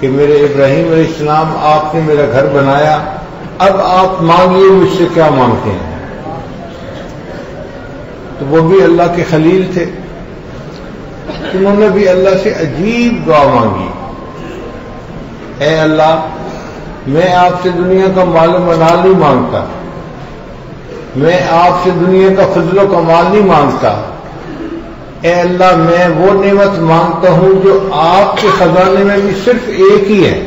کہ میرے ابراہیم علیہ السلام آپ نے میرا گھر بنایا، اب آپ مانگیے مجھ سے کیا مانگتے ہیں۔ تو وہ بھی اللہ کے خلیل تھے، انہوں نے بھی اللہ سے عجیب دعا مانگی، اے اللہ میں آپ سے دنیا کا مال و منال نہیں مانگتا، میں آپ سے دنیا کا فضل و کمال نہیں مانگتا، اے اللہ میں وہ نعمت مانگتا ہوں جو آپ کے خزانے میں بھی صرف ایک ہی ہے۔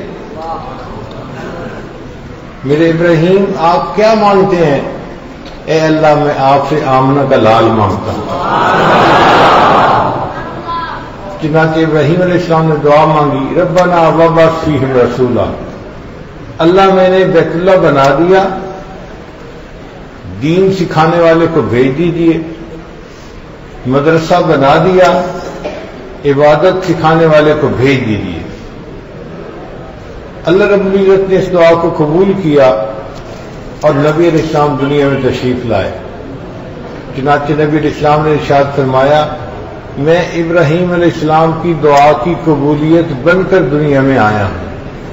میرے ابراہیم آپ کیا مانگتے ہیں؟ اے اللہ میں آپ سے آمنہ کا لال مانگتا ہوں۔ چنانچہ ابراہیم علیہ السلام نے دعا مانگی، ربنا وابعث فیہم رسولا، اللہ میں نے بیت اللہ بنا دیا، دین سکھانے والے کو بھیج دیجیے، مدرسہ بنا دیا، عبادت سکھانے والے کو بھیج دیجیے۔ اللہ رب العزت نے اس دعا کو قبول کیا اور نبی علیہ السلام دنیا میں تشریف لائے۔ چنانچہ نبی علیہ السلام نے ارشاد فرمایا، میں ابراہیم علیہ السلام کی دعا کی قبولیت بن کر دنیا میں آیا ہوں۔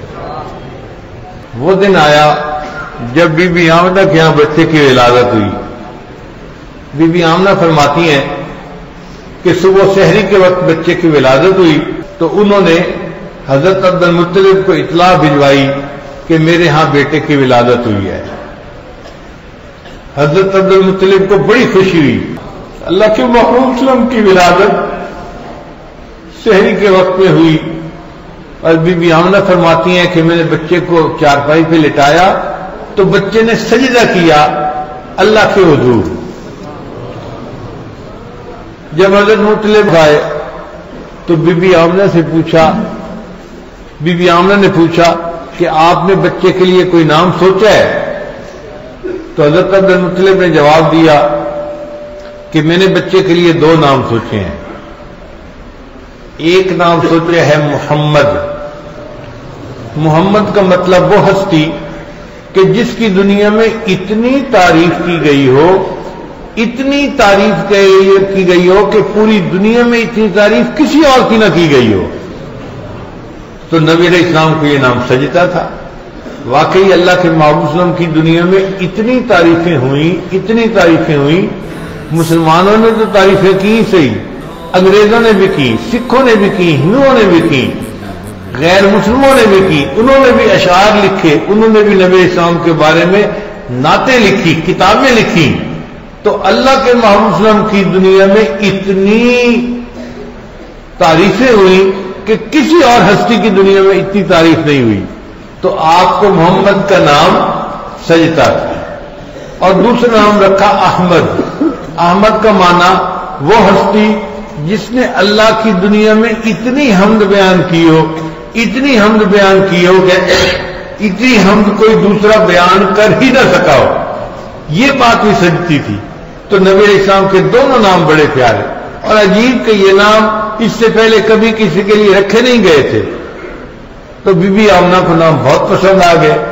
وہ دن آیا جب بی بی آمنہ کے یہاں بچے کی ولادت ہوئی۔ بی بی آمنہ فرماتی ہیں کہ صبح سحری کے وقت بچے کی ولادت ہوئی تو انہوں نے حضرت عبد المطلب کو اطلاع بھجوائی کہ میرے ہاں بیٹے کی ولادت ہوئی ہے۔ حضرت عبد المطلب کو بڑی خوشی ہوئی، اللہ کے محبوب وسلم کی ولادت سحری کے وقت میں ہوئی۔ اور بی بی آمنہ فرماتی ہیں کہ میں نے بچے کو چارپائی پہ لٹایا تو بچے نے سجدہ کیا اللہ کے حضور۔ جب حضرت مطلب آئے تو بی بی آمنہ سے پوچھا، بی بی آمنہ نے پوچھا کہ آپ نے بچے کے لیے کوئی نام سوچا ہے؟ تو حضرت عبد المطلب نے جواب دیا کہ میں نے بچے کے لیے 2 نام سوچے ہیں، ایک نام سوچا ہے محمد۔ محمد کا مطلب وہ ہستی کہ جس کی دنیا میں اتنی تعریف کی گئی ہو، اتنی تعریف کی گئی ہو کہ پوری دنیا میں اتنی تعریف کسی اور کی نہ کی گئی ہو۔ تو نبی علیہ السلام کو یہ نام سجتا تھا۔ واقعی اللہ کے محبوب صلی اللہ علیہ وسلم کی دنیا میں اتنی تعریفیں ہوئیں، اتنی تعریفیں ہوئیں، مسلمانوں نے تو تعریفیں کی صحیح، انگریزوں نے بھی کی، سکھوں نے بھی کی، ہندوؤں نے بھی کی، غیر مسلموں نے بھی کی، انہوں نے بھی اشعار لکھے، انہوں نے بھی نبی اسلام کے بارے میں نعتیں لکھی، کتابیں لکھی۔ تو اللہ کے محبوب صلی اللہ علیہ وسلم کی دنیا میں اتنی تعریفیں ہوئیں کہ کسی اور ہستی کی دنیا میں اتنی تعریف نہیں ہوئی۔ تو آپ کو محمد کا نام سجتا تھا، اور دوسرا نام رکھا احمد۔ احمد کا معنی وہ ہستی جس نے اللہ کی دنیا میں اتنی حمد بیان کی ہو، اتنی حمد بیان کی ہو کہ اتنی حمد کوئی دوسرا بیان کر ہی نہ سکا ہو، یہ بات بھی سجتی تھی۔ تو نبی علیہ السلام کے دونوں نام بڑے پیارے، اور عجیب کہ یہ نام اس سے پہلے کبھی کسی کے لیے رکھے نہیں گئے تھے۔ تو بی بی آمنہ کو نام بہت پسند آ گئے۔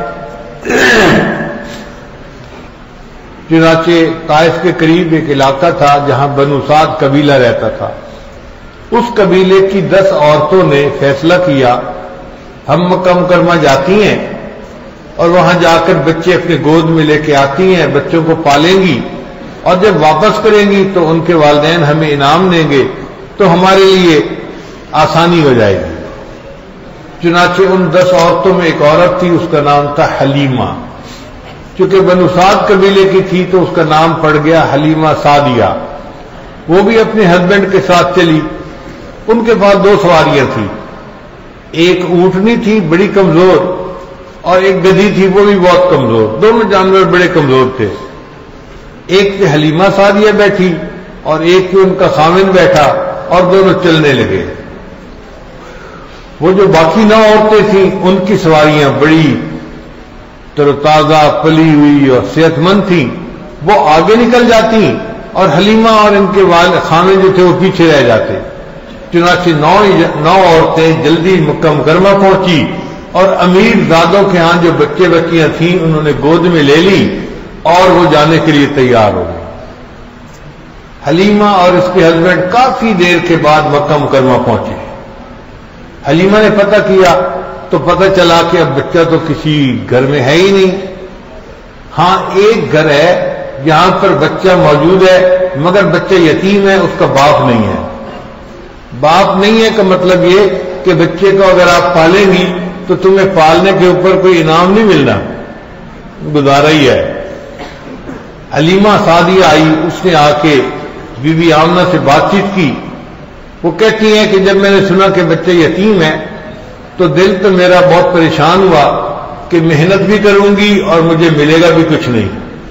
چنانچہ طائف کے قریب ایک علاقہ تھا جہاں بنو سعد قبیلہ رہتا تھا۔ اس قبیلے کی 10 عورتوں نے فیصلہ کیا ہم مکہ مکرمہ جاتی ہیں اور وہاں جا کر بچے اپنے گود میں لے کے آتی ہیں، بچوں کو پالیں گی، اور جب واپس کریں گی تو ان کے والدین ہمیں انعام دیں گے تو ہمارے لیے آسانی ہو جائے گی۔ چنانچہ ان 10 عورتوں میں ایک عورت تھی، اس کا نام تھا حلیمہ۔ چونکہ بنو سعد قبیلے کی تھی تو اس کا نام پڑ گیا حلیمہ سعدیہ۔ وہ بھی اپنے ہسبینڈ کے ساتھ چلی۔ ان کے پاس 2 سواریاں تھیں، ایک اونٹنی تھی بڑی کمزور اور ایک گدھی تھی وہ بھی بہت کمزور، دونوں جانور بڑے کمزور تھے۔ ایک پہ حلیمہ سعدیہ بیٹھی اور ایک پہ ان کا خاوند بیٹھا، اور دونوں چلنے لگے۔ وہ جو باقی 9 عورتیں تھیں ان کی سواریاں بڑی تر و تازہ پلی ہوئی اور صحت مند تھیں، وہ آگے نکل جاتی اور حلیمہ اور ان کے خاوند جو تھے وہ پیچھے رہ جاتے۔ چنانچہ 9 عورتیں جلدی مکہ مکرمہ پہنچی اور امیر زادوں کے ہاں جو بچے بچیاں تھیں انہوں نے گود میں لے لی اور وہ جانے کے لیے تیار ہو گئے۔ حلیمہ اور اس کے ہسبینڈ کافی دیر کے بعد مکہ مکرمہ پہنچے۔ حلیمہ نے پتہ کیا تو پتہ چلا کہ اب بچہ تو کسی گھر میں ہے ہی نہیں. ہاں ایک گھر ہے جہاں پر بچہ موجود ہے مگر بچہ یتیم ہے, اس کا باپ نہیں ہے. باپ نہیں ہے کا مطلب یہ کہ بچے کو اگر آپ پالیں گی تو تمہیں پالنے کے اوپر کوئی انعام نہیں ملنا, گزارا ہی ہے. حلیمہ سعدیہ آئی, اس نے آ کے بی بی آمنہ سے بات چیت کی. وہ کہتی ہیں کہ جب میں نے سنا کہ بچہ یتیم ہے تو دل تو میرا بہت پریشان ہوا کہ محنت بھی کروں گی اور مجھے ملے گا بھی کچھ نہیں.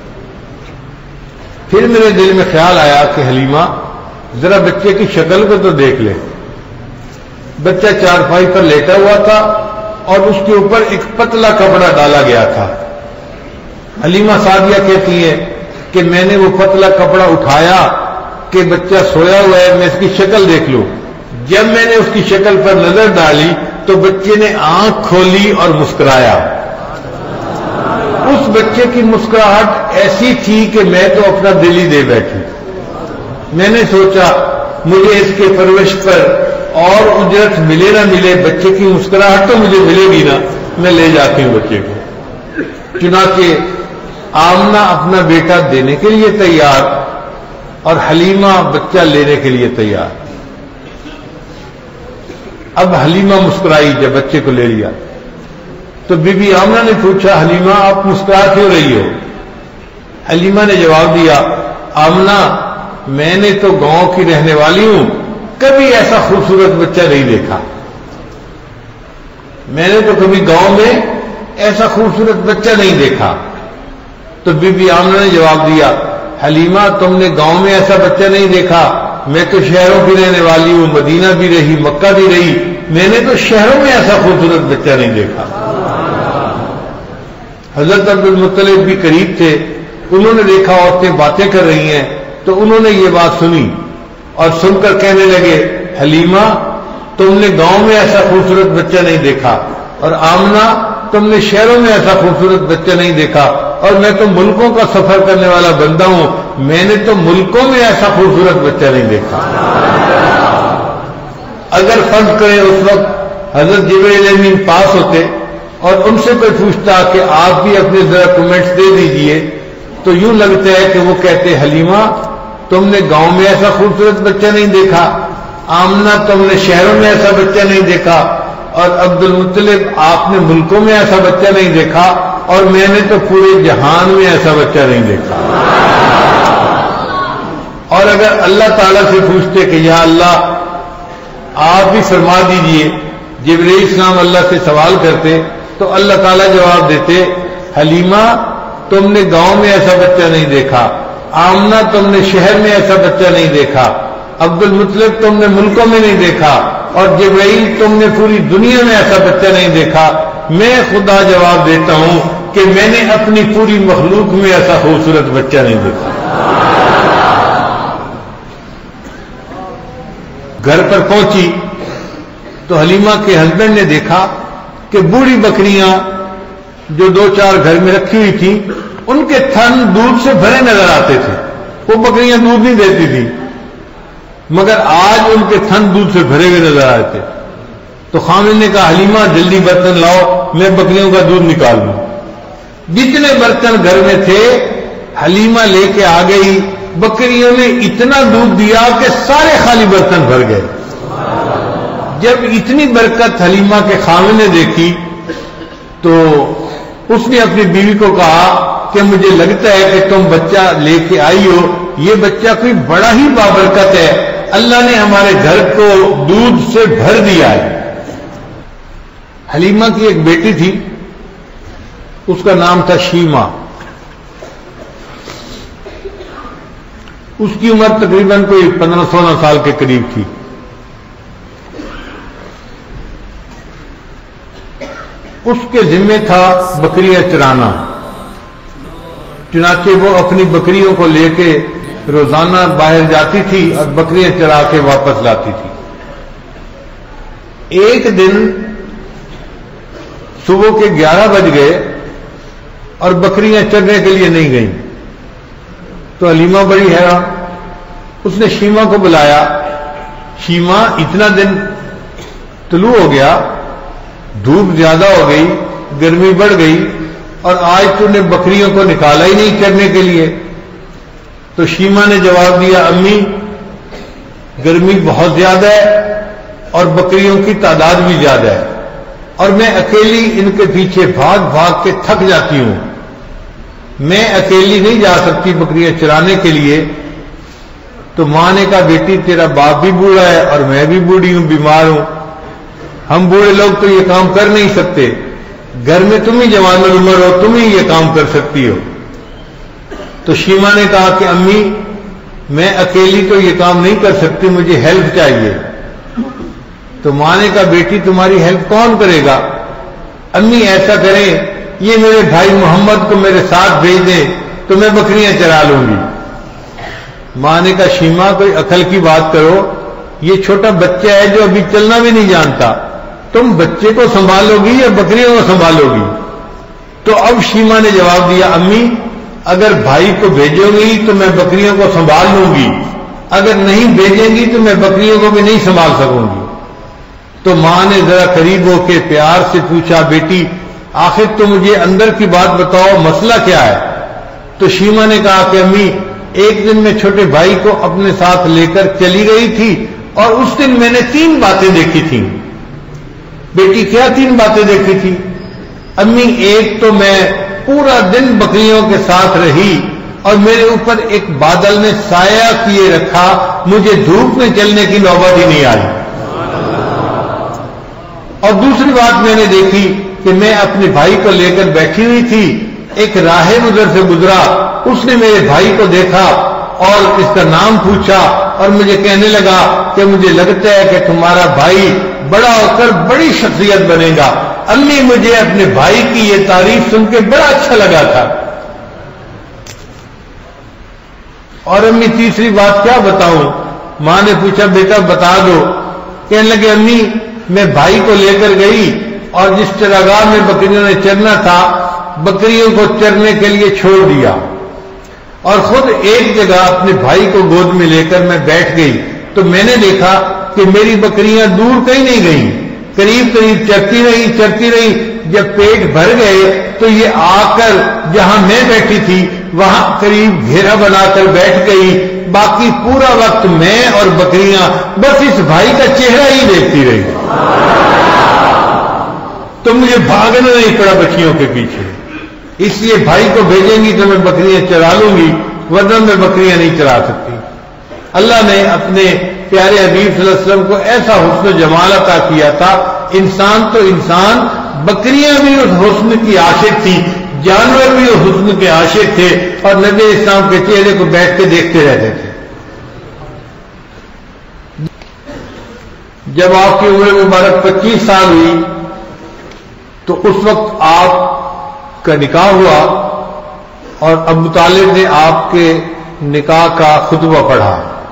پھر میرے دل میں خیال آیا کہ حلیمہ ذرا بچے کی شکل کو تو دیکھ لے. بچہ چارپائی پر لیٹا ہوا تھا اور اس کے اوپر ایک پتلا کپڑا ڈالا گیا تھا. حلیمہ سعدیہ کہتی ہے کہ میں نے وہ پتلا کپڑا اٹھایا کہ بچہ سویا ہوا ہے, میں اس کی شکل دیکھ لوں. جب میں نے اس کی شکل پر نظر ڈالی تو بچے نے آنکھ کھولی اور مسکرایا. اس بچے کی مسکراہٹ ایسی تھی کہ میں تو اپنا دل ہی دے بیٹھی. میں نے سوچا مجھے اس کے پرورش پر اور اجرت ملے نہ ملے, بچے کی مسکراہٹ تو مجھے ملے گی نا, میں لے جاتی ہوں بچے کو. چنانچہ آمنہ اپنا بیٹا دینے کے لیے تیار اور حلیمہ بچہ لینے کے لیے تیار. اب حلیمہ مسکرائی جب بچے کو لے لیا تو بی بی آمنہ نے پوچھا حلیمہ آپ مسکرا کیوں رہی ہو؟ حلیمہ نے جواب دیا آمنہ میں نے تو گاؤں کی رہنے والی ہوں, کبھی ایسا خوبصورت بچہ نہیں دیکھا. میں نے تو کبھی گاؤں میں ایسا خوبصورت بچہ نہیں دیکھا. تو بی بی آمنہ نے جواب دیا حلیمہ تم نے گاؤں میں ایسا بچہ نہیں دیکھا, میں تو شہروں کی رہنے والی ہوں, مدینہ بھی رہی مکہ بھی رہی, میں نے تو شہروں میں ایسا خوبصورت بچہ نہیں دیکھا. حضرت عبد المطلب بھی قریب تھے, انہوں نے دیکھا عورتیں باتیں کر رہی ہیں تو انہوں نے یہ بات سنی اور سن کر کہنے لگے حلیمہ تم نے گاؤں میں ایسا خوبصورت بچہ نہیں دیکھا, اور آمنہ تم نے شہروں میں ایسا خوبصورت بچہ نہیں دیکھا, اور میں تو ملکوں کا سفر کرنے والا بندہ ہوں, میں نے تو ملکوں میں ایسا خوبصورت بچہ نہیں دیکھا. اگر فرض کریں اس وقت حضرت جبرائیل امین پاس ہوتے اور ان سے کوئی پوچھتا کہ آپ بھی اپنے ذرا کمنٹس دے دیجئے, تو یوں لگتا ہے کہ وہ کہتے حلیمہ تم نے گاؤں میں ایسا خوبصورت بچہ نہیں دیکھا, آمنہ تم نے شہروں میں ایسا بچہ نہیں دیکھا, اور عبد المطلب آپ نے ملکوں میں ایسا بچہ نہیں دیکھا, اور میں نے تو پورے جہان میں ایسا بچہ نہیں دیکھا. اور اگر اللہ تعالیٰ سے پوچھتے کہ یا اللہ آپ بھی فرما دیجئے, جبرائیل السلام اللہ سے سوال کرتے تو اللہ تعالیٰ جواب دیتے حلیمہ تم نے گاؤں میں ایسا بچہ نہیں دیکھا, آمنہ تم نے شہر میں ایسا بچہ نہیں دیکھا, عبد المطلب تم نے ملکوں میں نہیں دیکھا, اور جبرائیل تم نے پوری دنیا میں ایسا بچہ نہیں دیکھا. میں خدا جواب دیتا ہوں کہ میں نے اپنی پوری مخلوق میں ایسا خوبصورت بچہ نہیں دیکھا. گھر پر پہنچی تو حلیمہ کے ہسبینڈ نے دیکھا کہ بوڑھی بکریاں جو 2-4 گھر میں رکھی ہوئی تھی ان کے تھن دودھ سے بھرے نظر آتے تھے. وہ بکریاں دودھ نہیں دیتی تھی مگر آج ان کے تھن دودھ سے بھرے ہوئے نظر آئے تھے. تو خامد نے کہا حلیمہ جلدی برتن لاؤ, میں بکریوں کا دودھ نکال لوں. جتنے برتن گھر میں تھے حلیمہ لے کے آ گئی. بکریوں نے اتنا دودھ دیا کہ سارے خالی برتن بھر گئے. جب اتنی برکت حلیمہ کے خامد نے دیکھی تو اس نے اپنی بیوی کو کہا کہ مجھے لگتا ہے کہ تم بچہ لے کے آئی ہو, یہ بچہ کوئی بڑا ہی بابرکت ہے, اللہ نے ہمارے گھر کو دودھ سے بھر دیا ہے. حلیمہ کی ایک بیٹی تھی, اس کا نام تھا شیما. اس کی عمر تقریباً کوئی 15-16 سال کے قریب تھی. اس کے ذمہ تھا بکریاں چرانا. چنانچہ وہ اپنی بکریوں کو لے کے روزانہ باہر جاتی تھی اور بکریاں چرا کے واپس لاتی تھی. ایک دن صبح کے 11 بج گئے اور بکریاں چرنے کے لیے نہیں گئیں. تو حلیمہ بڑی حیران, اس نے شیما کو بلایا. شیما اتنا دن طلوع ہو گیا, دھوپ زیادہ ہو گئی، گرمی بڑھ گئی، اور آج تو نے بکریوں کو نکالا ہی نہیں چرنے کے لیے۔ تو شیما نے جواب دیا، امی گرمی بہت زیادہ ہے اور بکریوں کی تعداد بھی زیادہ ہے، اور میں اکیلی ان کے پیچھے بھاگ بھاگ کے تھک جاتی ہوں، میں اکیلی نہیں جا سکتی بکریاں چرانے کے لیے۔ تو ماں نے کہا، بیٹی تیرا باپ بھی بوڑھا ہے اور میں بھی بوڑھی ہوں، بیمار ہوں، ہم بوڑھے لوگ تو یہ کام کر نہیں سکتے، گھر میں تم ہی جوان العمر ہو، تم ہی یہ کام کر سکتی ہو۔ تو شیما نے کہا کہ امی میں اکیلی تو یہ کام نہیں کر سکتی، مجھے ہیلپ چاہیے۔ تو ماں نے کہا، بیٹی تمہاری ہیلپ کون کرے گا؟ امی ایسا کریں، یہ میرے بھائی محمد کو میرے ساتھ بھیج دیں تو میں بکریاں چرا لوں گی۔ ماں نے کہا، شیما کوئی عقل کی بات کرو، یہ چھوٹا بچہ ہے جو ابھی چلنا بھی نہیں جانتا، تم بچے کو سنبھالو گی یا بکریوں کو سنبھالو گی؟ تو اب شیما نے جواب دیا، امی اگر بھائی کو بھیجو گی تو میں بکریوں کو سنبھال لوں گی، اگر نہیں بھیجیں گی تو میں بکریوں کو بھی نہیں سنبھال سکوں گی۔ تو ماں نے ذرا قریب ہو کے پیار سے پوچھا، بیٹی آخر تو مجھے اندر کی بات بتاؤ، مسئلہ کیا ہے؟ تو شیما نے کہا کہ امی ایک دن میں چھوٹے بھائی کو اپنے ساتھ لے کر چلی گئی تھی اور اس دن میں نے 3 باتیں دیکھی تھیں۔ بیٹی کیا 3 باتیں دیکھی تھی؟ امی ایک تو میں پورا دن بکریوں کے ساتھ رہی اور میرے اوپر ایک بادل نے سایہ کیے رکھا، مجھے دھوپ میں چلنے کی نوبت ہی نہیں آئی۔ اور دوسری بات میں نے دیکھی کہ میں اپنے بھائی کو لے کر بیٹھی ہوئی تھی، ایک راہ گزر سے گزرا، اس نے میرے بھائی کو دیکھا اور اس کا نام پوچھا اور مجھے کہنے لگا کہ مجھے لگتا ہے کہ تمہارا بھائی بڑا ہو کر بڑی شخصیت بنے گا۔ امی مجھے اپنے بھائی کی یہ تعریف سن کے بڑا اچھا لگا تھا۔ اور امی تیسری بات کیا بتاؤں؟ ماں نے پوچھا، بیٹا بتا دو۔ کہنے لگے، امی میں بھائی کو لے کر گئی اور جس چراگاہ میں بکریوں نے چرنا تھا بکریوں کو چرنے کے لیے چھوڑ دیا اور خود ایک جگہ اپنے بھائی کو گود میں لے کر میں بیٹھ گئی۔ تو میں نے دیکھا کہ میری بکریاں دور کہیں نہیں گئیں، قریب قریب چرتی رہی۔ جب پیٹ بھر گئے تو یہ آ کر جہاں میں بیٹھی تھی وہاں قریب گھیرا بنا کر بیٹھ گئی، باقی پورا وقت میں اور بکریاں بس اس بھائی کا چہرہ ہی دیکھتی رہی۔ تو مجھے بھاگنا نہیں پڑا بچیوں کے پیچھے، اس لیے بھائی کو بھیجیں گی تو میں بکریاں چرا لوں گی، ورنہ میں بکریاں نہیں چرا سکتی۔ اللہ نے اپنے پیارے حبیب صلی اللہ علیہ وسلم کو ایسا حسن و جمال عطا کیا تھا، انسان تو انسان، بکریاں بھی اس حسن کی عاشق تھی، جانور بھی اس حسن کے عاشق تھے، اور نبی اسلام کے چہرے کو بیٹھ کے دیکھتے رہتے تھے۔ جب آپ کی عمر مبارک 25 سال ہوئی تو اس وقت آپ کا نکاح ہوا اور ابو طالب نے آپ کے نکاح کا خطبہ پڑھا۔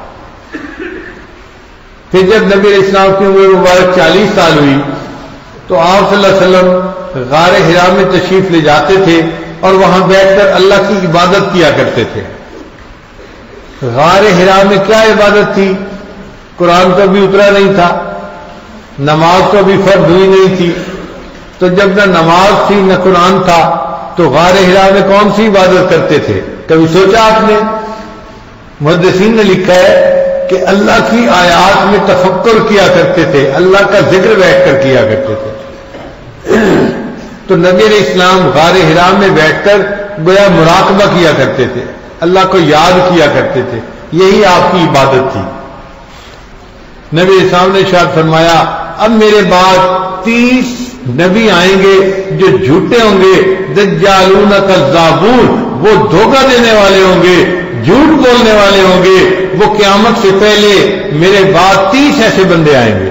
پھر جب نبی علیہ السلام کی عمر مبارک 40 سال ہوئی تو آپ صلی اللہ علیہ وسلم غار حرا میں تشریف لے جاتے تھے اور وہاں بیٹھ کر اللہ کی عبادت کیا کرتے تھے۔ غار حرا میں کیا عبادت تھی؟ قرآن تو بھی اترا نہیں تھا، نماز تو بھی فرض ہوئی نہیں تھی، تو جب نہ نماز تھی نہ قرآن تھا تو غار حرا میں کون سی عبادت کرتے تھے؟ کبھی سوچا آپ نے؟ محدثین نے لکھا ہے کہ اللہ کی آیات میں تفکر کیا کرتے تھے، اللہ کا ذکر بیٹھ کر کیا کرتے تھے۔ تو نبی علیہ السلام غار حرا میں بیٹھ کر گویا مراقبہ کیا کرتے تھے، اللہ کو یاد کیا کرتے تھے، یہی آپ کی عبادت تھی۔ نبی علیہ السلام نے ارشاد فرمایا، اب میرے بعد 30 نبی آئیں گے جو جھوٹے ہوں گے، دجالون کذابون، وہ دھوکہ دینے والے ہوں گے، جھوٹ بولنے والے ہوں گے، وہ قیامت سے پہلے میرے بعد 30 ایسے بندے آئیں گے۔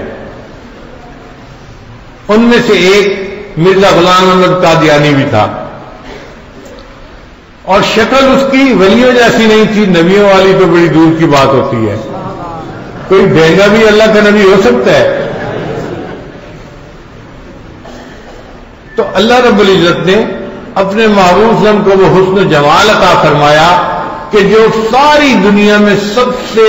ان میں سے ایک مرزا غلام احمد قادیانی بھی تھا، اور شکل اس کی ولیوں جیسی نہیں تھی، نبیوں والی تو بڑی دور کی بات ہوتی ہے، کوئی بہنگا بھی اللہ کا نبی ہو سکتا ہے؟ تو اللہ رب العزت نے اپنے محبوب وسلم کو وہ حسن و جمال عطا فرمایا کہ جو ساری دنیا میں سب سے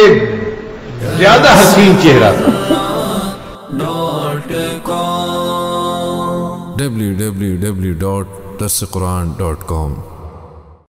زیادہ حسین چہرہ تھا۔ www.darsequran.com